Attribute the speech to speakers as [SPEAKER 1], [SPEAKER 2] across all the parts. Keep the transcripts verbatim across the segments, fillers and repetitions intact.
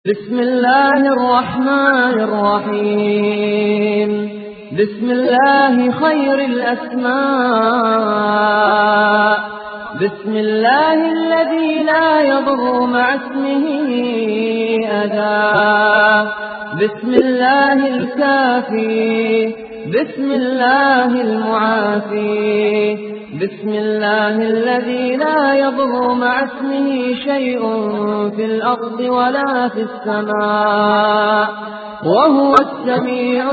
[SPEAKER 1] بسم الله الرحمن الرحيم. بسم الله خير الأسماء. بسم الله الذي لا يضر مع اسمه أذى. بسم الله الكافي. بسم الله المعافي. بسم الله الذي لا يضر مع اسمه شيء في الأرض ولا في السماء وهو السميع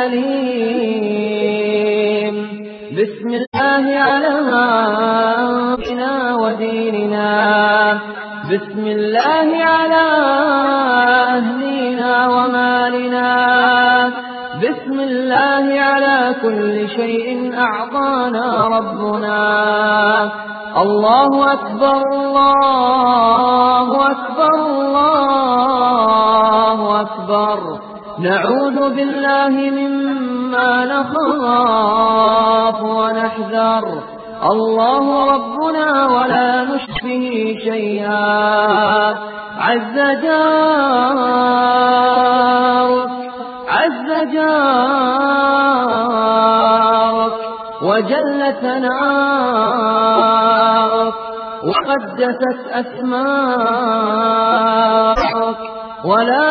[SPEAKER 1] العليم. بسم الله على أنفسنا وديننا. بسم الله على أهلنا ومالنا. بسم الله على كل شيء أعطانا ربنا. الله أكبر الله أكبر الله أكبر. نعوذ بالله مما نخاف ونحذر. الله ربنا ولا نشبه شيئا. عز جارك عز جارك وجل ثناؤك وقدست أسماؤك ولا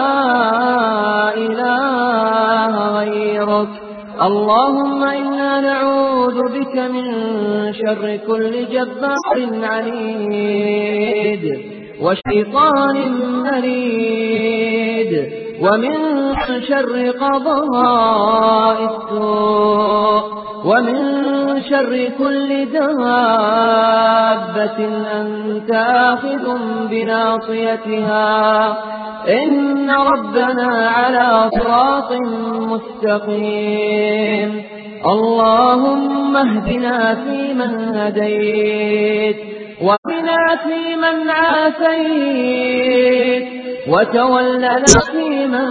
[SPEAKER 1] إله غيرك. اللهم إنا نعوذ بك من شر كل جبار عنيد وشيطان مريد ومن شر قضاء السوء ومن شر كل دابة أنت آخذ بناصيتها. إن ربنا على صراط مستقيم. اللهم اهدنا فيمن هديت وقنا فيمن عافيت وتولنا فيمن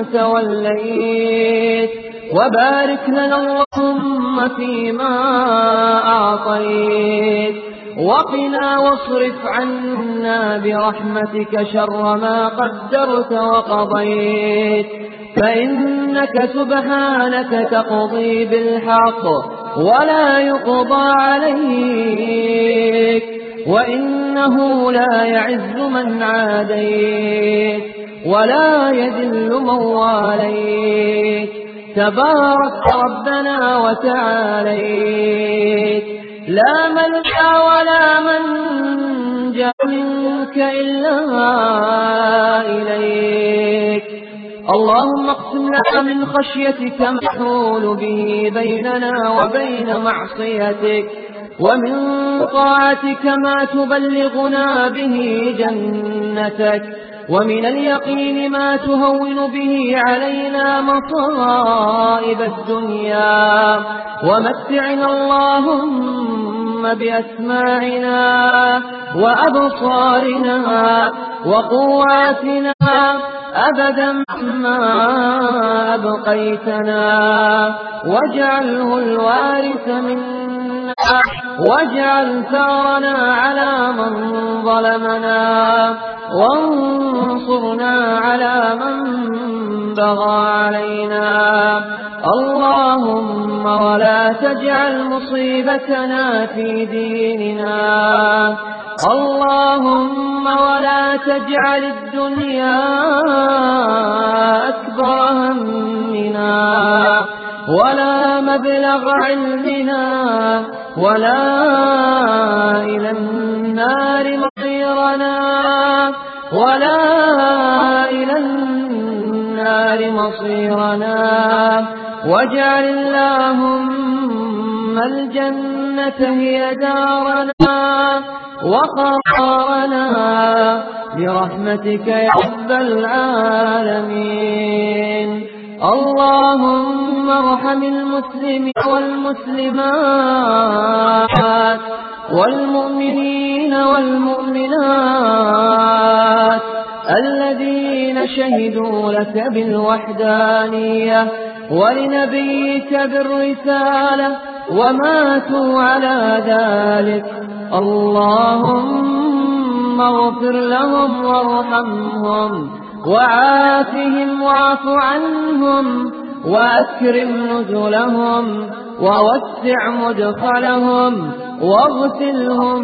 [SPEAKER 1] توليت وبارك لنا اللهم فيما أعطيت وقنا واصرف عنا برحمتك شر ما قدرت وقضيت. فإنك سبحانك تقضي بالحق ولا يقضى عليك وإنه لا يعز من عاديت ولا يذل من واليت. تبارك ربنا وتعاليت. لا ملجأ ولا منجا منك إلا إليك. اللهم اقسم لنا من خشيتك ما يحول به بيننا وبين معصيتك ومن طاعتك ما تبلغنا به جنتك ومن اليقين ما تهون به علينا مصائب الدنيا. ومتعنا اللهم بأسماعنا وأبصارنا وقواتنا أبدا ما أبقيتنا واجعله الوارث منا واجعل ثارنا على من ظلمنا وانصرنا على من بغى علينا. اللهم ولا تجعل مصيبتنا في ديننا. اللهم ولا تجعل الدنيا أكبر همنا ولا مبلغ علمنا ولا إلى النار مصيرنا ولا إلى النار مصيرنا. واجعل اللهم الجنة هي دارنا وقرارنا برحمتك يا رب العالمين. اللهم ارحم المسلمين والمسلمات والمؤمنين والمؤمنات الذين شهدوا لك بالوحدانية ولنبيك بالرسالة وماتوا على ذلك. اللهم اغفر لهم وارحمهم وعافهم واعف عنهم وأكرم نزلهم ووسع مدخلهم واغسلهم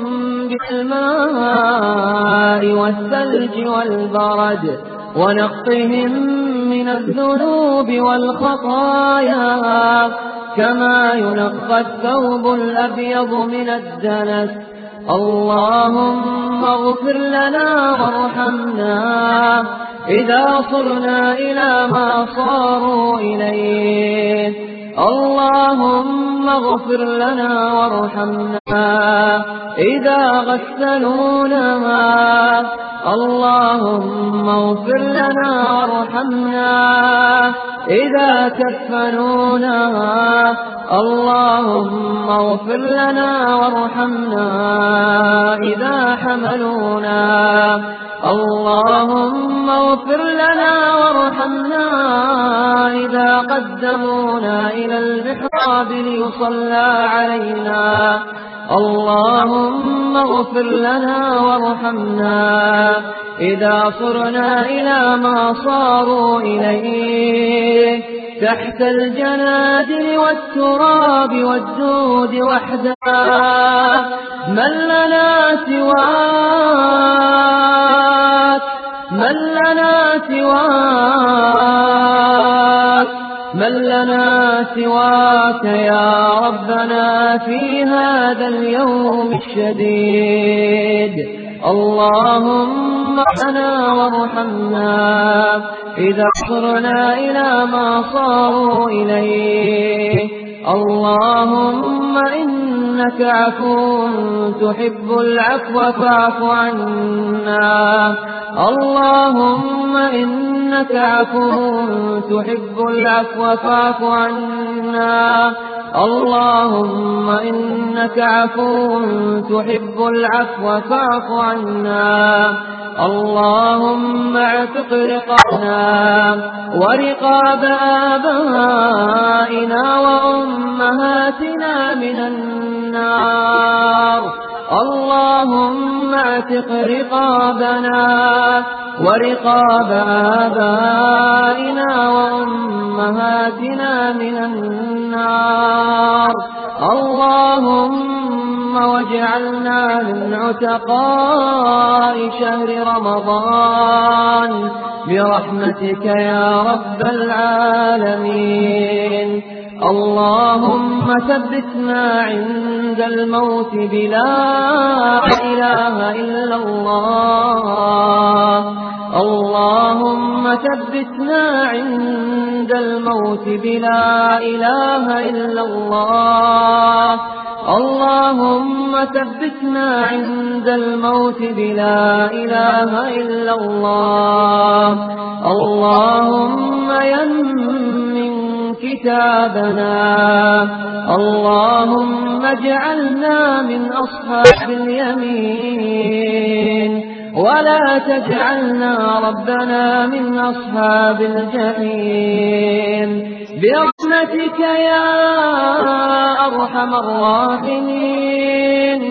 [SPEAKER 1] بالماء والثلج والبرد ونقهم من الذنوب والخطايا كما ينقى الثوب الأبيض من الدنس. اللهم اغفر لنا وارحمنا إذا صرنا إلى ما صاروا إليه. اللهم اغفر لنا وارحمنا إذا غسلونا. اللهم اغفر لنا وارحمنا إذا كفنونا. اللهم اغفر لنا وارحمنا إذا حملونا. اللهم اغفر لنا وارحمنا إذا قدمونا إلى المحراب ليصلى علينا. اللهم اغفر لنا وارحمنا إذا صرنا إلى ما صاروا إليه تحت الجنادل والتراب والدود وحدنا. من لنا سواك من لنا سواك من لنا سواك يا ربنا في هذا اليوم الشديد. اللهم اغفرنا وارحمنا إذا صرنا إلى ما صاروا إليه. اللهم إنك عفو تحب العفو فاعف عنا. اللهم إنك عفو تحب العفو فاعف عنا. اللهم إنك عفو تحب العفو فاعف عنا. اللهم اعتق رقابنا ورقاب آبائنا وأمهاتنا من النار. اللهم اعتق رقابنا ورقاب آبائنا وأمهاتنا من النار. اللهم واجعلنا من عتقاء شهر رمضان برحمتك يا رب العالمين. اللهم ثبتنا عند الموت بلا إله إلا الله. اللهم ثبتنا عند الموت بلا إله إلا الله. اللهم ثبتنا عند الموت بلا إله إلا الله. اللهم يمن كتابنا. اللهم اجعلنا من أصحاب اليمين ولا تجعلنا ربنا من أصحاب الجحيم برحمتك يا أرحم الراحمين.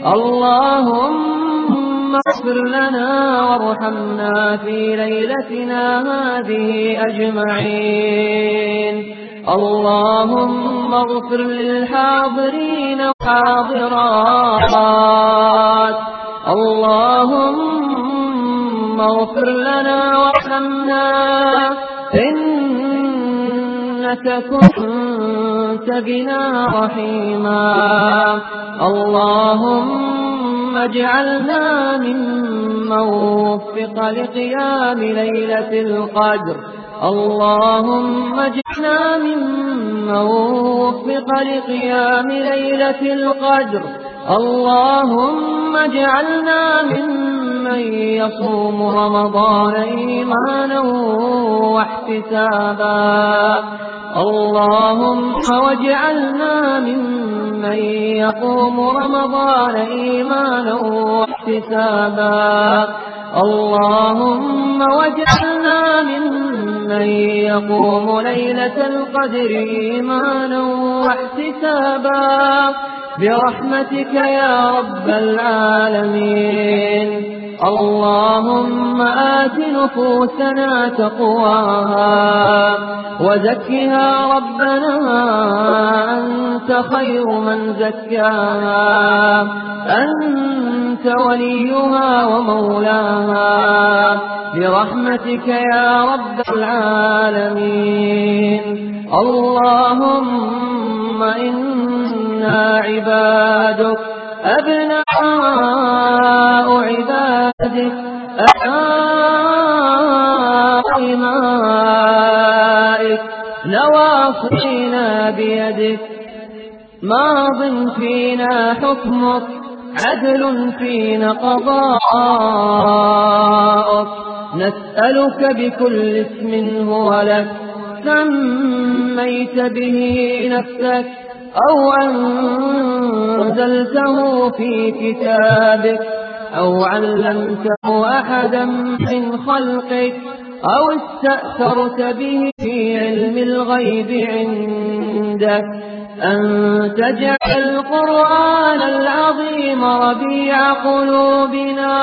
[SPEAKER 1] اللهم اغفر لنا وارحمنا في ليلتنا هذه أجمعين. اللهم اغفر للحاضرين والحاضرات. اللهم اغفر لنا وارحمنا إنك كنت بنا رحيما. اللهم اجعلنا ممن وفق لقيام ليلة القدر. اللهم اجعلنا ممن وفق لقيام ليلة القدر. اللهم اجعلنا ممن يصوم رمضان إيمانا واحتسابا. اللهم واجعلنا ممن يقوم رمضان إيمانا واحتسابا. اللهم واجعلنا ممن يقوم ليلة القدر إيمانا واحتسابا برحمتك يا رب العالمين. اللهم آت نفوسنا تقواها وزكها ربنا أنت خير من زكاها أنت وليها ومولاها برحمتك يا رب العالمين. اللهم إنا عبادك أبناء عبادك أبناء إمائك نواصينا بيدك ماض فينا حكمك عدل فينا قضاءك نسألك بكل اسم هو لك سميت به نفسك أو أنزلته في كتابك أو علمته أحدا من خلقك أو استأثرت به في علم الغيب عندك أن تجعل القرآن العظيم ربيع قلوبنا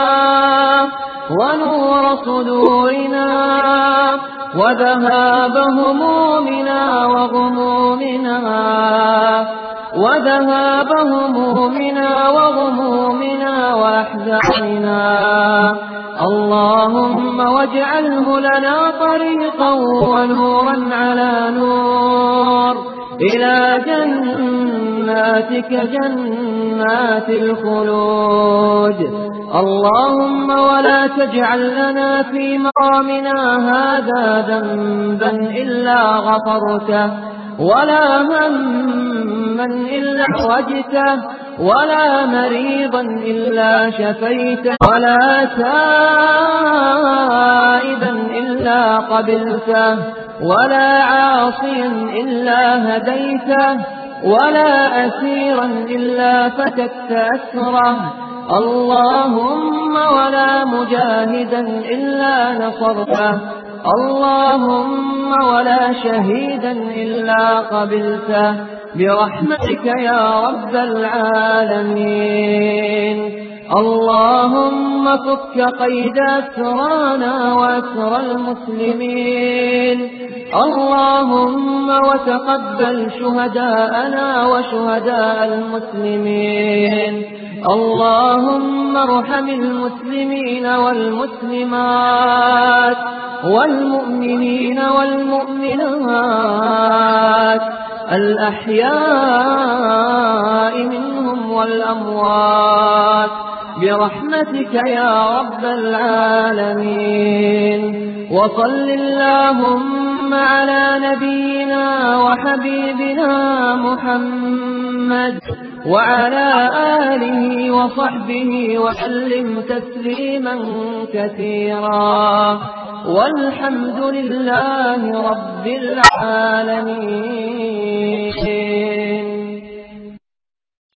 [SPEAKER 1] ونور صدورنا وذهاب همومنا وغمومنا وذهاب همومنا وغمومنا وأحزاننا. اللهم واجعله لنا طريقا ونورا على نور إلى جناتك جنات الخلود. اللهم ولا تجعل لنا في مقامنا هذا ذنبا إلا غفرته ولا هما إلا فرجته ولا مريضا إلا شفيته ولا تائبا إلا قبلته ولا عاصيا إلا هديته ولا أسيرا إلا فككت أسره. اللهم ولا مجاهدا إلا نصرته اللهم ولا شهيدا إلا قبلته برحمتك يا رب العالمين. اللهم فك قيد أسرانا وأسر المسلمين. اللهم وتقبل شهداءنا وشهداء المسلمين. اللهم ارحم المسلمين والمسلمات والمؤمنين والمؤمنات الأحياء منهم والأموات برحمتك يا رب العالمين. وصل اللهم على نبينا وحبيبنا محمد وعلى آله وصحبه وسلم تسليما كثيرا والحمد لله رب العالمين.